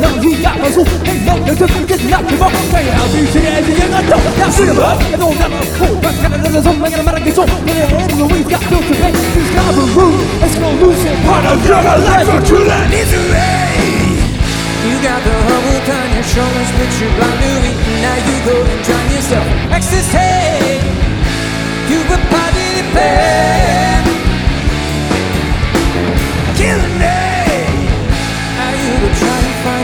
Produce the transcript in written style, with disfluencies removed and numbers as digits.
让你压满处，没有人就跟你那什么，在要去谁爱谁人啊都要是什么，要动干嘛不？看看那从没给他买了给中，那连 we got to pay discover room, let's go lose it, part of your life, your true life is real. You got the humble on your shoulders, but you're blind to it. Now you go and drown yourself. Ecstasy, you were